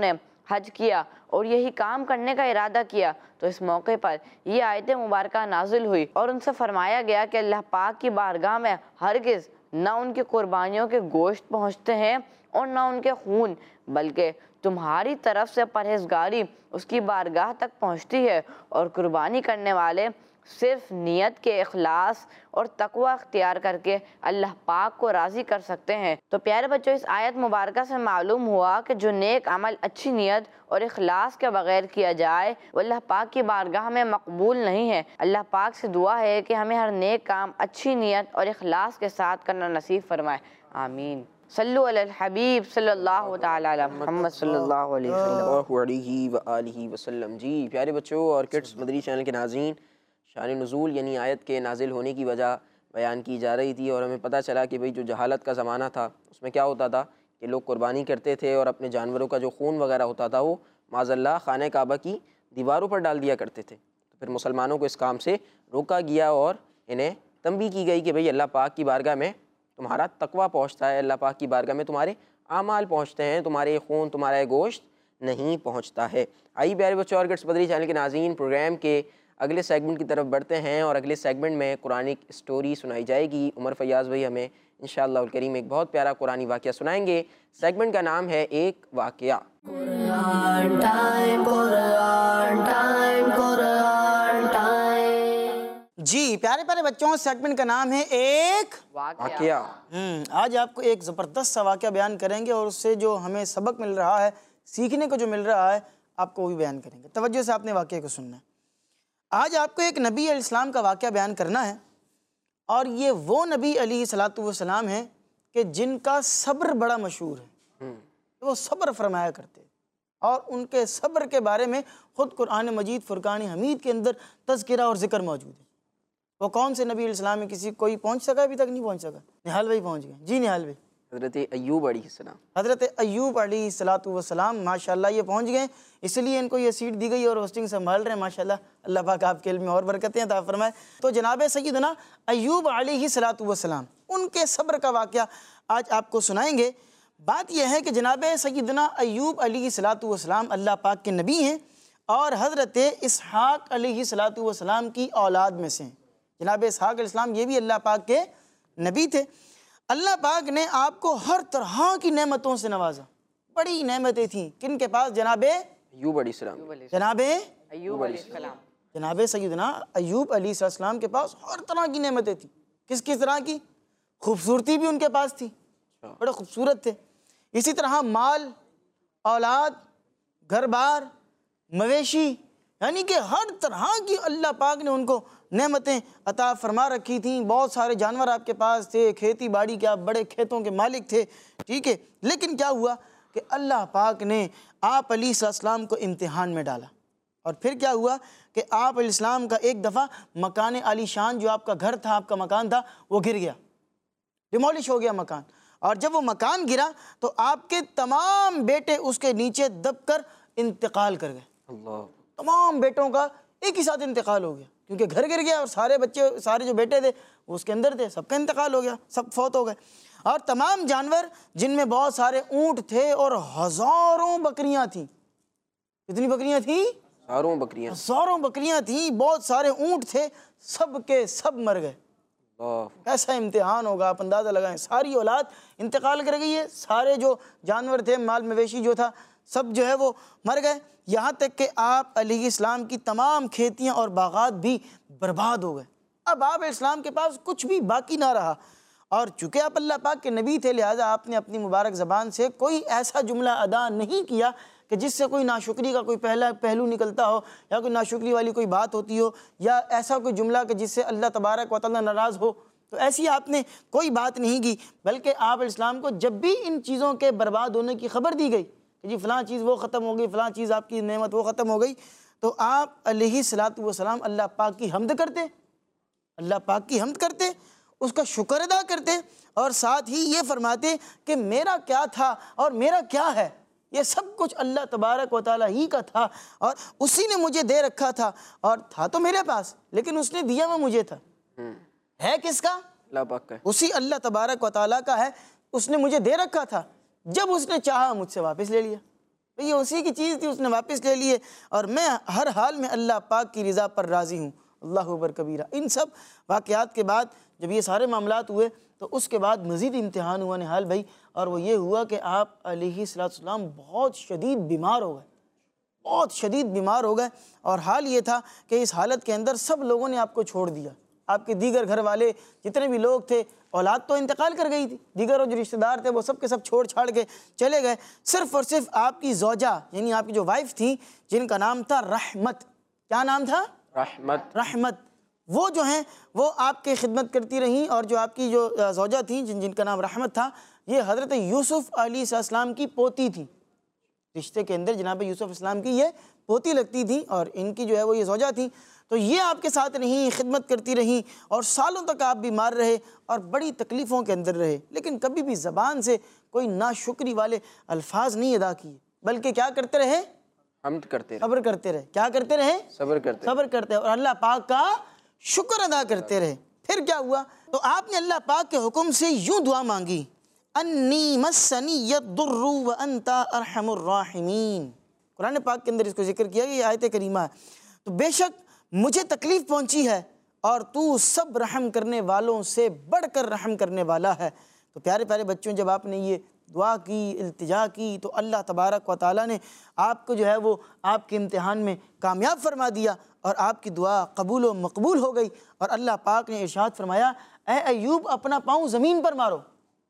حج کیا اور یہی کام کرنے کا ارادہ کیا تو اس موقع پر یہ آیت مبارکہ نازل ہوئی اور ان سے فرمایا گیا کہ اللہ پاک کی بارگاہ میں ہرگز نہ ان کی قربانیوں کے گوشت پہنچتے ہیں اور نہ ان کے خون، بلکہ تمہاری طرف سے پرہیزگاری اس کی بارگاہ تک پہنچتی ہے اور قربانی کرنے والے صرف نیت کے اخلاص اور تقوی اختیار کر کے اللہ پاک کو راضی کر سکتے ہیں۔ تو پیارے بچوں، اس آیت مبارکہ سے معلوم ہوا کہ جو نیک عمل اچھی نیت اور اخلاص کے بغیر کیا جائے وہ اللہ پاک کی بارگاہ میں مقبول نہیں ہے۔ اللہ پاک سے دعا ہے کہ ہمیں ہر نیک کام اچھی نیت اور اخلاص کے ساتھ کرنا نصیب فرمائے، آمین۔ صلو علی الحبیب صلی اللہ تعالی علی محمد صلی اللہ علیہ وسلم۔ اللہ علیہ وآلہ وسلم۔ جی پیارے بچوں اور کڈس مدری چینل کے ناظرین، شان نزول یعنی آیت کے نازل ہونے کی وجہ بیان کی جا رہی تھی اور ہمیں پتہ چلا کہ بھئی جو جہالت کا زمانہ تھا اس میں کیا ہوتا تھا کہ لوگ قربانی کرتے تھے اور اپنے جانوروں کا جو خون وغیرہ ہوتا تھا وہ معاذ اللہ خانہ کعبہ کی دیواروں پر ڈال دیا کرتے تھے۔ تو پھر مسلمانوں کو اس کام سے روکا گیا اور انہیں تنبیہ کی گئی کہ بھئی اللہ پاک کی بارگاہ میں تمہارا تقویٰ پہنچتا ہے، اللہ پاک کی بارگاہ میں تمہارے اعمال پہنچتے ہیں، تمہارے خون تمہارا گوشت نہیں پہنچتا ہے۔ آئیے پیارے بچوں اور کڈس مدری چینل کے ناظرین، پروگرام کے اگلے سیگمنٹ کی طرف بڑھتے ہیں اور اگلے سیگمنٹ میں قرآنک اسٹوری سنائی جائے گی۔ عمر فیاض بھائی ہمیں انشاءاللہ الکریم ایک بہت پیارا قرآنی واقعہ سنائیں گے۔ سیگمنٹ کا نام ہے ایک واقعہ۔ Quran time, Quran time, Quran time. جی پیارے پیارے بچوں، سیگمنٹ کا نام ہے ایک واقعہ۔ ہم آج آپ کو ایک زبردست سا واقعہ بیان کریں گے اور اس سے جو ہمیں سبق مل رہا ہے، سیکھنے کو جو مل رہا ہے، آپ کو وہ بھی بیان کریں گے۔ توجہ سے آپ نے واقعے کو سننا ہے۔ آج آپ کو ایک نبی علیہ السلام کا واقعہ بیان کرنا ہے اور یہ وہ نبی علیہ الصلوۃ والسلام ہیں کہ جن کا صبر بڑا مشہور ہے، وہ صبر فرمایا کرتے اور ان کے صبر کے بارے میں خود قرآن مجید فرقان حمید کے اندر تذکرہ اور ذکر موجود ہے۔ وہ کون سے نبی علیہ السلام میں کسی کوئی پہنچ سکا؟ ابھی تک نہیں پہنچ سکا۔ نہال بھائی پہنچ گئے۔ جی نہال بھائی، حضرت ایوب علیہ السلام۔ حضرت ایوب علیہ الصلوۃ والسلام ماشاءاللہ یہ پہنچ گئے، اس لیے ان کو یہ سیٹ دی گئی اور ہوسٹنگ سنبھال رہے ہیں ماشاءاللہ۔ اللہ پاک آپ کے علم میں اور برکتیں عطا فرمائے۔ تو جناب سیدنا ایوب علیہ الصلوۃ والسلام، ان کے صبر کا واقعہ آج آپ کو سنائیں گے۔ بات یہ ہے کہ جناب سیدنا ایوب علیہ الصلوۃ والسلام اللہ پاک کے نبی ہیں اور حضرت اسحاق علیہ الصلوۃ والسلام کی اولاد میں سے ہیں۔ جناب اسحاق علیہ السلام یہ بھی اللہ پاک کے نبی تھے۔ اللہ پاک نے آپ کو ہر طرح کی نعمتوں سے نوازا، بڑی نعمتیں تھیں۔ کن کے پاس؟ جناب ایوب علیہ السلام۔ جناب ایوب علیہ السلام۔ جناب سیدنا ایوب علیہ السلام کے پاس ہر طرح کی نعمتیں تھیں۔ کس کس طرح کی؟ خوبصورتی بھی ان کے پاس تھی، بڑے خوبصورت تھے۔ اسی طرح مال، اولاد، گھر بار، مویشی، یعنی کہ ہر طرح کی اللہ پاک نے ان کو نعمتیں عطا فرما رکھی تھیں۔ بہت سارے جانور آپ کے پاس تھے، کھیتی باڑی کے آپ بڑے کھیتوں کے مالک تھے، ٹھیک ہے۔ لیکن کیا ہوا کہ اللہ پاک نے آپ علیہ السلام کو امتحان میں ڈالا اور پھر کیا ہوا کہ آپ علیہ السلام کا ایک دفعہ مکان عالی شان جو آپ کا گھر تھا، آپ کا مکان تھا، وہ گر گیا، ڈیمولش ہو گیا مکان۔ اور جب وہ مکان گرا تو آپ کے تمام بیٹے اس کے نیچے دب کر انتقال کر گئے۔ اللہ۔ تمام بیٹوں کا ایک ہی ساتھ انتقال ہو گیا، کیونکہ گھر گر گیا اور سارے بچے، سارے جو بیٹے تھے وہ اس کے اندر تھے، سب کا انتقال ہو گیا، سب فوت ہو گئے۔ اور تمام جانور جن میں بہت سارے اونٹ تھے اور ہزاروں بکریاں تھیں۔ کتنی بکریاں تھیں؟ ہزاروں بکریاں۔ ہزاروں بکریاں تھیں، بہت سارے اونٹ تھے، سب کے سب مر گئے۔ کیسا امتحان ہوگا، آپ اندازہ لگائیں۔ ساری اولاد انتقال کر گئی ہے، سارے جو جانور تھے، مال مویشی جو تھا، سب جو ہے وہ مر گئے، یہاں تک کہ آپ علیہ السلام کی تمام کھیتیاں اور باغات بھی برباد ہو گئے۔ اب آپ علیہ السلام کے پاس کچھ بھی باقی نہ رہا، اور چونکہ آپ اللہ پاک کے نبی تھے لہٰذا آپ نے اپنی مبارک زبان سے کوئی ایسا جملہ ادا نہیں کیا کہ جس سے کوئی ناشکری کا کوئی پہلا پہلو نکلتا ہو یا کوئی ناشکری والی کوئی بات ہوتی ہو یا ایسا کوئی جملہ کہ جس سے اللہ تبارک و تعالیٰ ناراض ہو، تو ایسی آپ نے کوئی بات نہیں کی، بلکہ آپ علیہ السلام کو جب بھی ان چیزوں کے برباد ہونے کی خبر دی گئی کہ جی فلاں چیز وہ ختم ہو گئی، فلاں چیز آپ کی نعمت وہ ختم ہو گئی، تو آپ علیہ الصلوۃ والسلام اللہ پاک کی حمد کرتے، اللہ پاک کی حمد کرتے، اس کا شکر ادا کرتے، اور ساتھ ہی یہ فرماتے کہ میرا کیا تھا اور میرا کیا ہے، یہ سب کچھ اللہ تبارک و تعالیٰ ہی کا تھا اور اسی نے مجھے دے رکھا تھا، اور تھا تو میرے پاس لیکن اس نے دیا وہ مجھے تھا۔ ہے کس کا؟ اللہ پاک کا۔ اسی اللہ تبارک و تعالیٰ کا ہے، اس نے مجھے دے رکھا تھا، جب اس نے چاہا مجھ سے واپس لے لیا۔ تو یہ اسی کی چیز تھی، اس نے واپس لے لیے، اور میں ہر حال میں اللہ پاک کی رضا پر راضی ہوں، اللہ اکبر کبیرہ۔ ان سب واقعات کے بعد جب یہ سارے معاملات ہوئے تو اس کے بعد مزید امتحان ہوا نہال بھائی، اور وہ یہ ہوا کہ آپ علیہ السلام بہت شدید بیمار ہو گئے، بہت شدید بیمار ہو گئے، اور حال یہ تھا کہ اس حالت کے اندر سب لوگوں نے آپ کو چھوڑ دیا، آپ کے دیگر گھر والے جتنے بھی لوگ تھے، اولاد تو انتقال کر گئی تھی، دیگر جو رشتہ دار تھے وہ سب کے سب چھوڑ چھاڑ کے چلے گئے، صرف اور صرف آپ کی زوجہ یعنی آپ کی جو وائف تھیں جن کا نام تھا رحمت، کیا نام تھا؟ رحمت رحمت، وہ جو ہیں وہ آپ کی خدمت کرتی رہیں، اور جو آپ کی جو زوجہ تھیں جن جن کا نام رحمت تھا، یہ حضرت یوسف علیہ السلام کی پوتی تھی، رشتے کے اندر جناب یوسف اسلام کی یہ پوتی لگتی تھی، اور ان کی جو ہے وہ یہ زوجہ تھیں، تو یہ آپ کے ساتھ رہیں، خدمت کرتی رہیں، اور سالوں تک آپ بیمار رہے اور بڑی تکلیفوں کے اندر رہے، لیکن کبھی بھی زبان سے کوئی ناشکری والے الفاظ نہیں ادا کیے، بلکہ کیا کرتے رہے؟ حمد کرتے رہے، صبر کرتے رہے، کیا کرتے رہے؟ صبر کرتے صبر کرتے اور اللہ پاک کا شکر ادا کرتے رہے۔ پھر کیا ہوا؟ تو آپ نے اللہ پاک کے حکم سے یوں دعا مانگی، انی مسنی الضر وانت ارحم الراحمین، قرآن پاک کے اندر اس کو ذکر کیا گیا، یہ آیت کریمہ ہے، تو بے شک مجھے تکلیف پہنچی ہے اور تو سب رحم کرنے والوں سے بڑھ کر رحم کرنے والا ہے۔ تو پیارے پیارے بچوں، جب آپ نے یہ دعا کی، التجا کی، تو اللہ تبارک و تعالیٰ نے آپ کو جو ہے وہ آپ کے امتحان میں کامیاب فرما دیا، اور آپ کی دعا قبول و مقبول ہو گئی، اور اللہ پاک نے ارشاد فرمایا، اے ایوب اپنا پاؤں زمین پر مارو،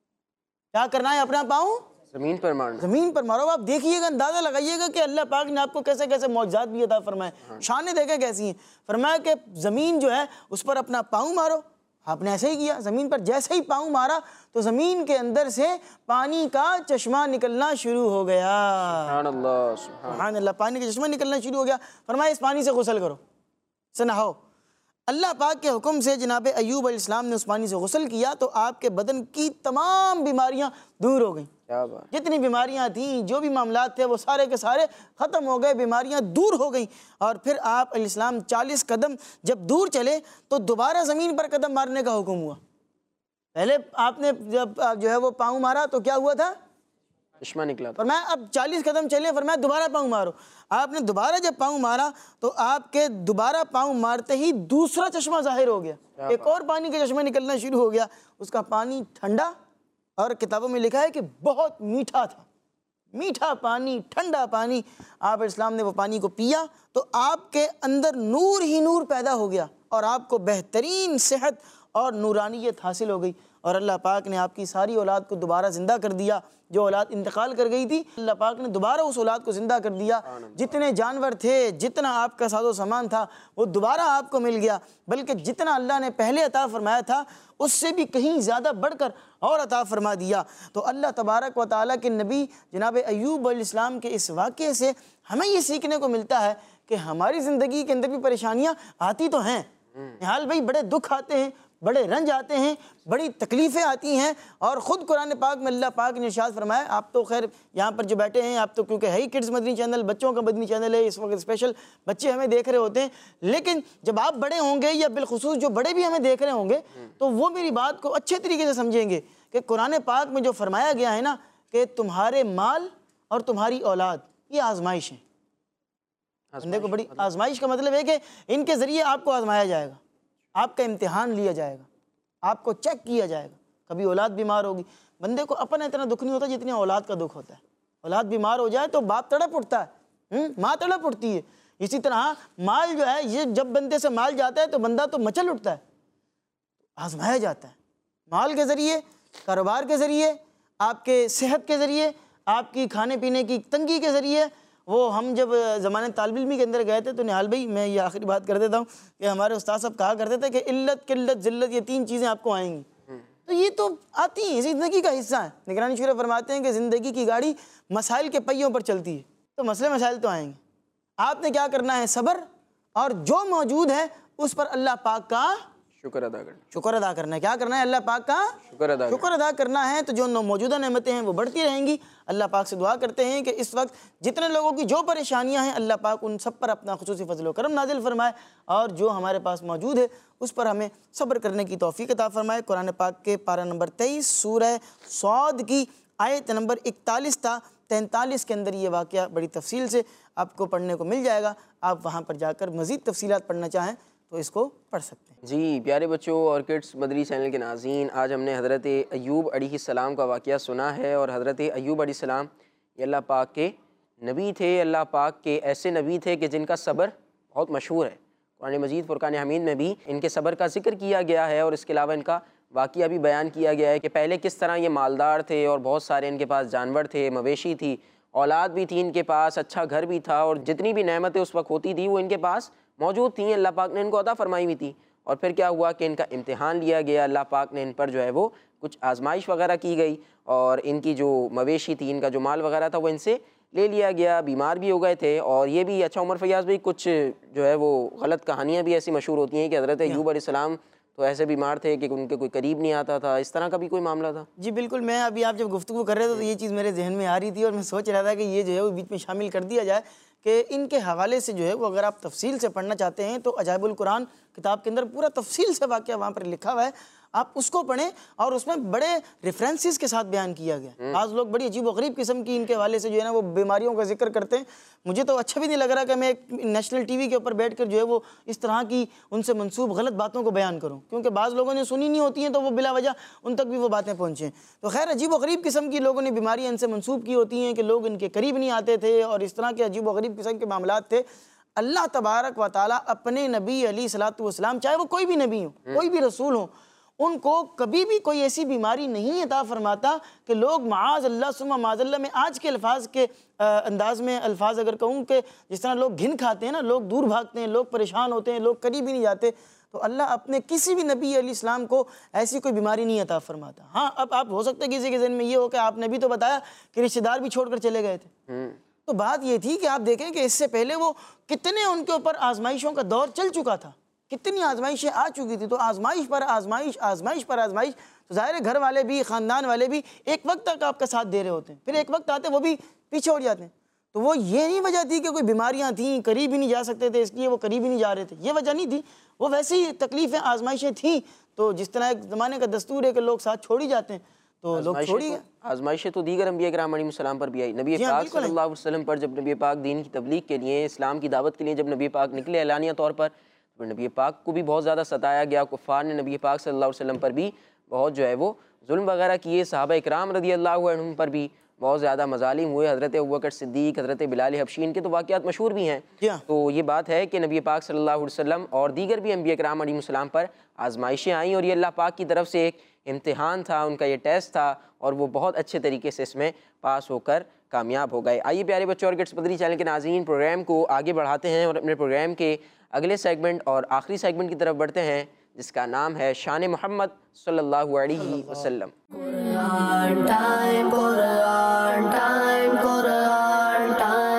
کیا کرنا ہے؟ اپنا پاؤں زمین پر مارنا، زمین پر مارو۔ آپ دیکھیے گا، اندازہ لگائیے گا کہ اللہ پاک نے آپ کو کیسے کیسے معجزات بھی عطا فرمائے، شانیں دیکھیں کیسی ہیں۔ فرمایا کہ زمین جو ہے اس پر اپنا پاؤں مارو، آپ نے ایسے ہی کیا، زمین پر جیسے ہی پاؤں مارا تو زمین کے اندر سے پانی کا چشمہ نکلنا شروع ہو گیا، سبحان اللہ، سبحان سبحان اللہ، پانی کا چشمہ نکلنا شروع ہو گیا۔ فرمایا اس پانی سے غسل کرو، سے نہاؤ۔ اللہ پاک کے حکم سے جناب ایوب علیہ السلام نے اس پانی سے غسل کیا تو آپ کے بدن کی تمام بیماریاں دور ہو گئیں، کیا بات، جتنی بیماریاں تھیں، جو بھی معاملات تھے، وہ سارے کے سارے ختم ہو گئے، بیماریاں دور ہو گئیں۔ اور پھر آپ علیہ السلام چالیس قدم جب دور چلے تو دوبارہ زمین پر قدم مارنے کا حکم ہوا۔ پہلے آپ نے جب جو ہے وہ پاؤں مارا تو کیا ہوا تھا؟ چشمہ نکلا تھا، فرمایا اب چالیس قدم چلے، فرمایا دوبارہ پاؤں مارو۔ آپ نے دوبارہ جب پاؤں مارا تو آپ کے دوبارہ پاؤں مارتے ہی دوسرا چشمہ ظاہر ہو گیا، ایک اور پانی کا چشمہ نکلنا شروع ہو گیا، اس کا پانی ٹھنڈا، اور کتابوں میں لکھا ہے کہ بہت میٹھا تھا، میٹھا پانی، ٹھنڈا پانی۔ آپ اسلام نے وہ پانی کو پیا تو آپ کے اندر نور ہی نور پیدا ہو گیا، اور آپ کو بہترین صحت اور نورانیت حاصل ہو گئی، اور اللہ پاک نے آپ کی ساری اولاد کو دوبارہ زندہ کر دیا، جو اولاد انتقال کر گئی تھی اللہ پاک نے دوبارہ اس اولاد کو زندہ کر دیا، جتنے جانور تھے، جتنا آپ کا ساز و سامان تھا وہ دوبارہ آپ کو مل گیا، بلکہ جتنا اللہ نے پہلے عطا فرمایا تھا اس سے بھی کہیں زیادہ بڑھ کر اور عطا فرما دیا۔ تو اللہ تبارک و تعالیٰ کے نبی جناب ایوب علیہ السلام کے اس واقعے سے ہمیں یہ سیکھنے کو ملتا ہے کہ ہماری زندگی کے اندر بھی پریشانیاں آتی تو ہیں، حال بھائی بڑے دکھ آتے ہیں، بڑے رنج آتے ہیں، بڑی تکلیفیں آتی ہیں، اور خود قرآن پاک میں اللہ پاک نے ارشاد فرمایا، آپ تو خیر یہاں پر جو بیٹھے ہیں آپ تو کیونکہ ہے ہی کڈز مدنی چینل، بچوں کا مدنی چینل ہے، اس وقت اسپیشل بچے ہمیں دیکھ رہے ہوتے ہیں، لیکن جب آپ بڑے ہوں گے یا بالخصوص جو بڑے بھی ہمیں دیکھ رہے ہوں گے تو وہ میری بات کو اچھے طریقے سے سمجھیں گے کہ قرآن پاک میں جو فرمایا گیا ہے نا کہ تمہارے مال اور تمہاری اولاد یہ آزمائش ہیں، بندے کو بڑی آزمائش کا مطلب ہے کہ ان کے ذریعے آپ کو آزمایا جائے گا، آپ کا امتحان لیا جائے گا، آپ کو چیک کیا جائے گا۔ کبھی اولاد بیمار ہوگی، بندے کو اپنا اتنا دکھ نہیں ہوتا جتنا اولاد کا دکھ ہوتا ہے، اولاد بیمار ہو جائے تو باپ تڑپ اٹھتا ہے، ماں تڑپ اٹھتی ہے، اسی طرح مال جو ہے یہ جب بندے سے مال جاتا ہے تو بندہ تو مچل اٹھتا ہے، آزمایا جاتا ہے، مال کے ذریعے، کاروبار کے ذریعے، آپ کے صحت کے ذریعے، آپ کی کھانے پینے کی تنگی کے ذریعے۔ وہ ہم جب زمانے طالب علمی کے اندر گئے تھے تو نہال بھائی میں یہ آخری بات کر دیتا ہوں کہ ہمارے استاد صاحب کہا کرتے تھے کہ علت، قلت، ذلت، یہ تین چیزیں آپ کو آئیں گی، تو یہ تو آتی ہیں، زندگی کا حصہ ہے۔ نگرانی شورا فرماتے ہیں کہ زندگی کی گاڑی مسائل کے پہیوں پر چلتی ہے، تو مسئلے مسائل تو آئیں گے، آپ نے کیا کرنا ہے؟ صبر، اور جو موجود ہے اس پر اللہ پاک کا شکر ادا کرنا، شکر ادا کرنا ہے۔ کیا کرنا ہے؟ اللہ پاک کا شکر ادا شکر ادا کرنا ہے، تو جو موجودہ نعمتیں ہیں وہ بڑھتی رہیں گی۔ اللہ پاک سے دعا کرتے ہیں کہ اس وقت جتنے لوگوں کی جو پریشانیاں ہیں اللہ پاک ان سب پر اپنا خصوصی فضل و کرم نازل فرمائے، اور جو ہمارے پاس موجود ہے اس پر ہمیں صبر کرنے کی توفیق عطا فرمائے۔ قرآن پاک کے پارہ نمبر تیئیس سورہ صاد کی آیت نمبر اکتالیس تا تینتالیس کے اندر یہ واقعہ بڑی تفصیل سے آپ کو پڑھنے کو مل جائے گا. آپ وہاں پر جا کر مزید تفصیلات پڑھنا چاہیں تو اس کو پڑھ سکتے ہیں. جی پیارے بچوں اور کڈس مدنی چینل کے ناظرین، آج ہم نے حضرت ایوب علیہ السلام کا واقعہ سنا ہے. اور حضرت ایوب علیہ السلام یہ اللہ پاک کے نبی تھے، اللہ پاک کے ایسے نبی تھے کہ جن کا صبر بہت مشہور ہے. قرآن مجید فرقان حمید میں بھی ان کے صبر کا ذکر کیا گیا ہے، اور اس کے علاوہ ان کا واقعہ بھی بیان کیا گیا ہے کہ پہلے کس طرح یہ مالدار تھے اور بہت سارے ان کے پاس جانور تھے، مویشی تھی، اولاد بھی تھی ان کے پاس، اچھا گھر بھی تھا، اور جتنی بھی نعمتیں اس وقت ہوتی تھیں وہ ان کے پاس موجود تھیں، اللہ پاک نے ان کو عطا فرمائی ہوئی تھی. اور پھر کیا ہوا کہ ان کا امتحان لیا گیا، اللہ پاک نے ان پر جو ہے وہ کچھ آزمائش وغیرہ کی گئی، اور ان کی جو مویشی تھی، ان کا جو مال وغیرہ تھا وہ ان سے لے لیا گیا، بیمار بھی ہو گئے تھے. اور یہ بھی اچھا عمر فیاض بھائی کچھ جو ہے وہ غلط کہانیاں بھی ایسی مشہور ہوتی ہیں کہ حضرت ایوب علیہ السلام تو ایسے بیمار تھے کہ ان کے کوئی قریب نہیں آتا تھا، اس طرح کا بھی کوئی معاملہ تھا؟ جی بالکل، میں ابھی آپ جب گفتگو کر رہے تھے تو یہ چیز میرے ذہن میں آ رہی تھی، اور میں سوچ رہا تھا کہ یہ جو ہے وہ بیچ میں شامل کر دیا جائے کہ ان کے حوالے سے جو ہے وہ اگر آپ تفصیل سے پڑھنا چاہتے ہیں تو عجائب القرآن کتاب کے اندر پورا تفصیل سے واقعہ وہاں پر لکھا ہوا ہے، آپ اس کو پڑھیں، اور اس میں بڑے ریفرنسز کے ساتھ بیان کیا گیا. بعض لوگ بڑی عجیب و غریب قسم کی ان کے حوالے سے جو ہے نا وہ بیماریوں کا ذکر کرتے ہیں. مجھے تو اچھا بھی نہیں لگ رہا کہ میں ایک نیشنل ٹی وی کے اوپر بیٹھ کر جو ہے وہ اس طرح کی ان سے منسوب غلط باتوں کو بیان کروں، کیونکہ بعض لوگوں نے سنی نہیں ہوتی ہیں تو وہ بلا وجہ ان تک بھی وہ باتیں پہنچیں. تو خیر عجیب و غریب قسم کی لوگوں نے بیماریاں ان سے منسوب کی ہوتی ہیں کہ لوگ ان کے قریب نہیں آتے تھے، اور اس طرح کے عجیب و غریب قسم کے معاملات تھے. اللہ تبارک و تعالیٰ اپنے نبی علیہ الصلوۃ والسلام، چاہے وہ کوئی بھی نبی ہو، کوئی بھی رسول ہو، ان کو کبھی بھی کوئی ایسی بیماری نہیں عطا فرماتا کہ لوگ معاذ اللہ ثم معاذ اللہ، میں آج کے الفاظ کے انداز میں الفاظ اگر کہوں کہ جس طرح لوگ گھن کھاتے ہیں نا، لوگ دور بھاگتے ہیں، لوگ پریشان ہوتے ہیں، لوگ قریب ہی نہیں جاتے، تو اللہ اپنے کسی بھی نبی علیہ السلام کو ایسی کوئی بیماری نہیں عطا فرماتا. ہاں اب آپ ہو سکتا ہے کسی کے ذہن میں یہ ہو کہ آپ نے بھی تو بتایا کہ رشتہ دار بھی چھوڑ کر چلے گئے تھے، تو بات یہ تھی کہ آپ دیکھیں کہ اس سے پہلے وہ کتنے ان کے اوپر آزمائشوں کا دور چل چکا تھا، کتنی آزمائشیں آ چکی تھی، تو آزمائش پر آزمائش آزمائش پر آزمائش. تو ظاہر ہے گھر والے بھی، خاندان والے بھی ایک وقت تک آپ کا ساتھ دے رہے ہوتے ہیں، پھر ایک وقت آتے وہ بھی پیچھے ہٹ جاتے ہیں. تو وہ یہ نہیں وجہ تھی کہ کوئی بیماریاں تھیں، قریب ہی نہیں جا سکتے تھے اس لیے وہ قریب ہی نہیں جا رہے تھے، یہ وجہ نہیں تھی، وہ ویسے ہی تکلیفیں آزمائشیں تھیں. تو جس طرح ایک زمانے کا دستور ہے کہ لوگ ساتھ چھوڑ ہی جاتے ہیں، تو لوگ چھوڑی گئے. آزمائشیں تو دیگر انبیاء کرام علیہ السلام پر بھی آئی. نبی پاک صلی اللہ علیہ وسلم پر جب نبی پاک دین کی تبلیغ کے لیے، اسلام کی دعوت کے لیے جب نبی پاک نکلے اعلانیہ طور پر، تو نبی پاک کو بھی بہت زیادہ ستایا گیا. کفار نے نبی پاک صلی اللہ علیہ وسلم پر بھی بہت جو ہے وہ ظلم وغیرہ کیے. صحابہ اکرام رضی اللہ عنہم پر بھی بہت زیادہ مظالم ہوئے. حضرت ابوبکر صدیق، حضرت بلال حبشی، ان کے تو واقعات مشہور بھی ہیں. تو یہ بات ہے کہ نبی پاک صلی اللہ علیہ وسلم اور دیگر بھی انبیاء کرام علیہ السلام پر آزمائشیں آئیں، اور یہ اللہ پاک کی طرف سے ایک امتحان تھا، ان کا یہ ٹیسٹ تھا، اور وہ بہت اچھے طریقے سے اس میں پاس ہو کر کامیاب ہو گئے. آئیے پیارے بچوں اور کڈس مدنی چینل کے ناظرین، پروگرام کو آگے بڑھاتے ہیں اور اپنے پروگرام کے اگلے سیگمنٹ اور آخری سیگمنٹ کی طرف بڑھتے ہیں، جس کا نام ہے شان محمد صلی اللہ علیہ وسلم. Quran time, Quran time, Quran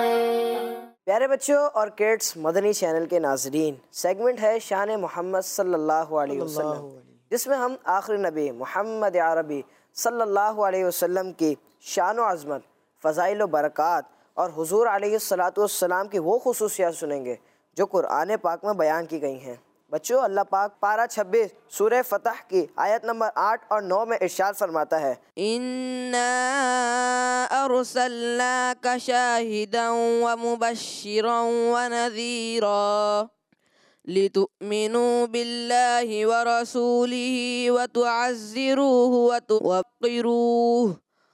time. پیارے بچوں اور کڈس مدنی چینل کے ناظرین، سیگمنٹ ہے شان محمد صلی اللہ علیہ وسلم، جس میں ہم آخری نبی محمد عربی صلی اللہ علیہ وسلم کی شان و عظمت، فضائل و برکات اور حضور علیہ الصلاۃ والسلام کی وہ خصوصیات سنیں گے جو قرآن پاک میں بیان کی گئی ہیں. بچوں، اللہ پاک پارہ چھبیس سورہ فتح کی آیت نمبر آٹھ اور نو میں ارشاد فرماتا ہے، اِنَّا أَرْسَلْنَاكَ شَاهِدًا وَمُبَشِّرًا وَنَذِيرًا لِتُؤْمِنُوا بِاللَّهِ وَرَسُولِهِ وَتُعَزِّرُوهُ وَتُوَقِّرُوهُ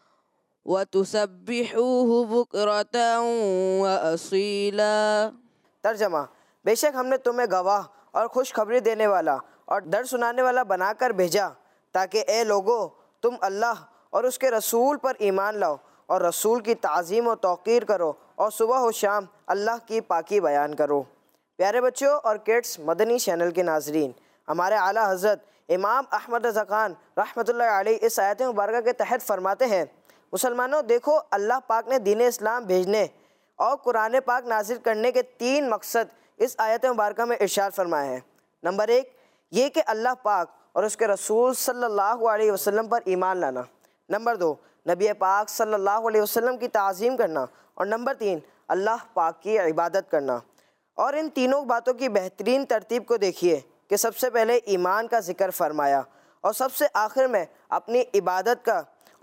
وَتُسَبِّحُوهُ بُكْرَةً وَأَصِيلًا. ترجمہ: بے شک ہم نے تمہیں گواہ اور خوشخبری دینے والا اور ڈر سنانے والا بنا کر بھیجا تاکہ اے لوگو تم اللہ اور اس کے رسول پر ایمان لاؤ اور رسول کی تعظیم و توقیر کرو اور صبح و شام اللہ کی پاکی بیان کرو. پیارے بچوں اور کڈس مدنی چینل کے ناظرین، ہمارے اعلیٰ حضرت امام احمد رضا خان رحمۃ اللہ علیہ اس آیت مبارکہ کے تحت فرماتے ہیں، مسلمانوں دیکھو، اللہ پاک نے دین اسلام بھیجنے اور قرآن پاک نازل کرنے کے تین مقصد اس آیت مبارکہ میں ارشاد فرمائے ہیں. نمبر ایک یہ کہ اللہ پاک اور اس کے رسول صلی اللہ علیہ وسلم پر ایمان لانا. نمبر دو نبی پاک صلی اللہ علیہ وسلم کی تعظیم کرنا. اور نمبر تین اللہ پاک کی عبادت کرنا. اور ان تینوں باتوں کی بہترین ترتیب کو دیکھیے کہ سب سے پہلے ایمان کا ذکر فرمایا اور سب سے آخر میں اپنی عبادت کا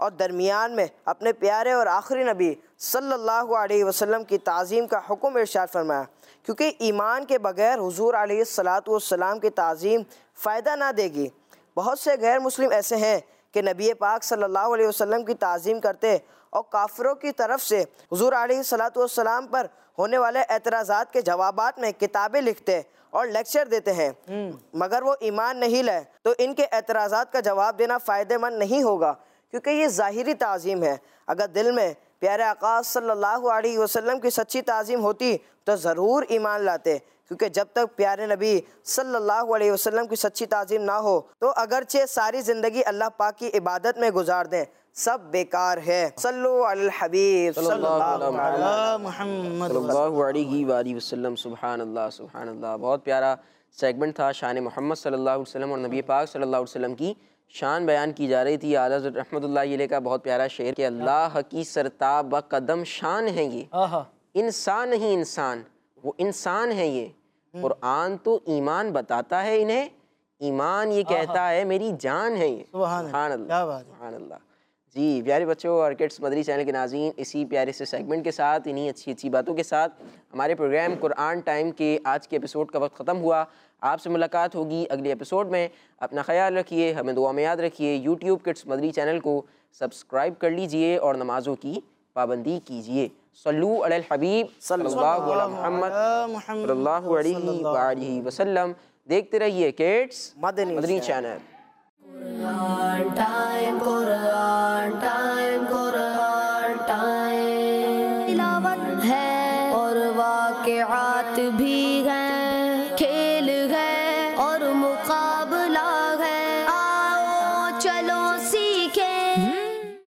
اور درمیان میں اپنے پیارے اور آخری نبی صلی اللہ علیہ وسلم کی تعظیم کا حکم ارشاد فرمایا، کیونکہ ایمان کے بغیر حضور علیہ الصلاۃ والسلام کی تعظیم فائدہ نہ دے گی۔ بہت سے غیر مسلم ایسے ہیں کہ نبی پاک صلی اللہ علیہ وسلم کی تعظیم کرتے اور کافروں کی طرف سے حضور علیہ الصلاۃ والسلام پر ہونے والے اعتراضات کے جوابات میں کتابیں لکھتے اور لیکچر دیتے ہیں، مگر وہ ایمان نہیں لائے تو ان کے اعتراضات کا جواب دینا فائدہ مند نہیں ہوگا، کیونکہ یہ ظاہری تعظیم ہے۔ اگر دل میں پیارے آقا صلی اللہ علیہ وسلم کی سچی تعظیم ہوتی تو ضرور ایمان لاتے، کیونکہ جب تک پیارے نبی صلی اللہ علیہ وسلم کی سچی تعظیم نہ ہو تو اگرچہ ساری زندگی اللہ پاک کی عبادت میں گزار دیں، سب بیکار ہے۔ صلو علی الحبیب صلی اللہ علیہ محمد صلی اللہ علیہ وآلہ وسلم۔ سبحان اللہ سبحان اللہ۔ بہت پیارا سیگمنٹ تھا، شان محمد صلی اللہ علیہ وسلم اور نبی پاک صلی اللہ علیہ وسلم کی شان بیان کی جا رہی تھی۔ اعلیٰ حضرت رحمۃ اللہ علیہ کا بہت پیارا شعر کہ اللہ کی سرتاب قدم شان ہیں یہ، انسان نہیں انسان، وہ انسان ہے یہ، قرآن تو ایمان بتاتا ہے انہیں، ایمان یہ کہتا ہے میری جان ہے یہ۔ سبحان اللہ سبحان اللہ۔ جی پیارے بچوں اور کڈس مدری چینل کے ناظرین، اسی پیارے سے سیگمنٹ کے ساتھ، انہی اچھی اچھی باتوں کے ساتھ ہمارے پروگرام قرآن ٹائم کے آج کے ایپیسوڈ کا وقت ختم ہوا۔ آپ سے ملاقات ہوگی اگلے ایپیسوڈ میں۔ اپنا خیال رکھیے، ہمیں دعا میں یاد رکھیے۔ یوٹیوب کڈس مدری چینل کو سبسکرائب کر لیجئے اور نمازوں کی پابندی کیجئے۔ صلو علی الحبیب صلی اللہ علی محمد صلی اللہ علیہ وآلہ وسلم۔ دیکھتے رہیے kids Madani Madani channel. Quran time Quran time Quran time تلاوت ہے اور واقعات بھی ہیں، کھیل ہے اور مقابلہ ہے، آؤ چلو سیکھیں۔